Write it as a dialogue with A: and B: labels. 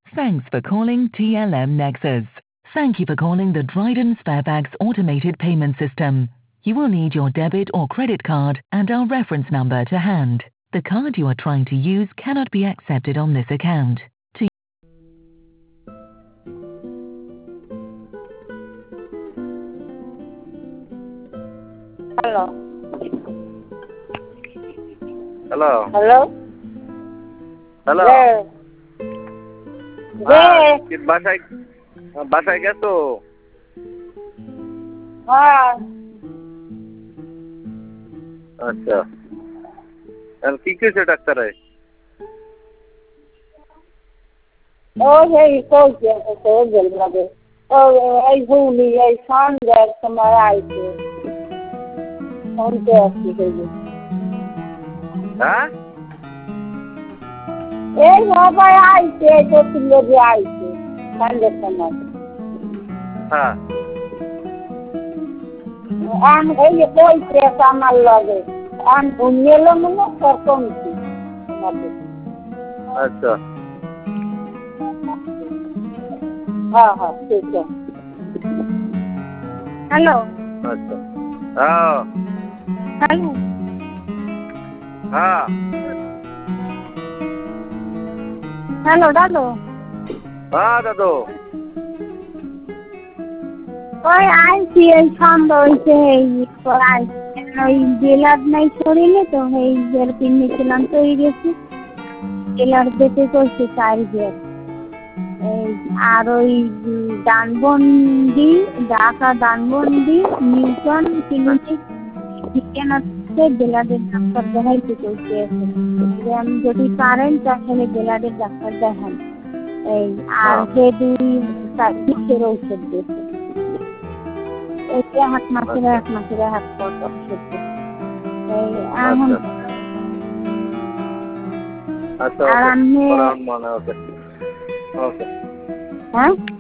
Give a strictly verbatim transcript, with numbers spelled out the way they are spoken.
A: Thanks for calling T L M Nexus. Thank you for calling the Dryden Sparebags automated payment system. You will need your debit or credit card and our reference number to hand. The card you are trying to use cannot be accepted on this account. To
B: Hello.
C: Hello
B: Hello?
C: Hello
B: There.
C: হ্যাঁ,
B: There.
C: কি বাসায় বাসায় গেছো?
B: হ্যাঁ।
C: আচ্ছা, এখন কি কইছে ডাক্তারে?
B: ও সেই কইছে তো বলবে ও এই ভুলি এই সন্ধ্যার সময় আইছে সন্ধ্যে আসছে সেই
C: হ্যাঁ?
B: এই সবাই আইছে চতুর লোকে আইছে সন্ধ্যের সময়
C: হ্যাঁ।
B: আম এই যে কইছে আমার লগে আম ঘুমিয়েলো মনে তোর কমছি
C: আচ্ছা।
B: হ্যাঁ হ্যাঁ ঠিক আছে হ্যালো
C: আচ্ছা। হ্যাঁ।
B: হ্যালো
C: হ্যাঁ।
B: হ্যালো দাদু
C: হ্যাঁ দাদু।
B: ওই আইছি এই সন্ধ্যা হয়েছে এই ওই জেলার নাই শরীরে তো এই জেল কিনেছিলাম তো এই গেছি জেলার দেখে করছে চার জেল এই আর ওই দানবন্দি ঢাকা দানবন্দি নিউটন ক্লিনিক চিকেন আছে জেলাদের ডাক্তার দেখাইতে করছে আমি যদি পারেন তাহলে জেলাদের ডাক্তার দেখান এই আর সে দুই তারিখের ঔষধ দিয়েছে এক মাসের এক মাসের হাত পর ওষুধ এই এখন
C: আচ্ছা
B: আর আমি
C: মনে ওকে ওকে
B: হ্যাঁ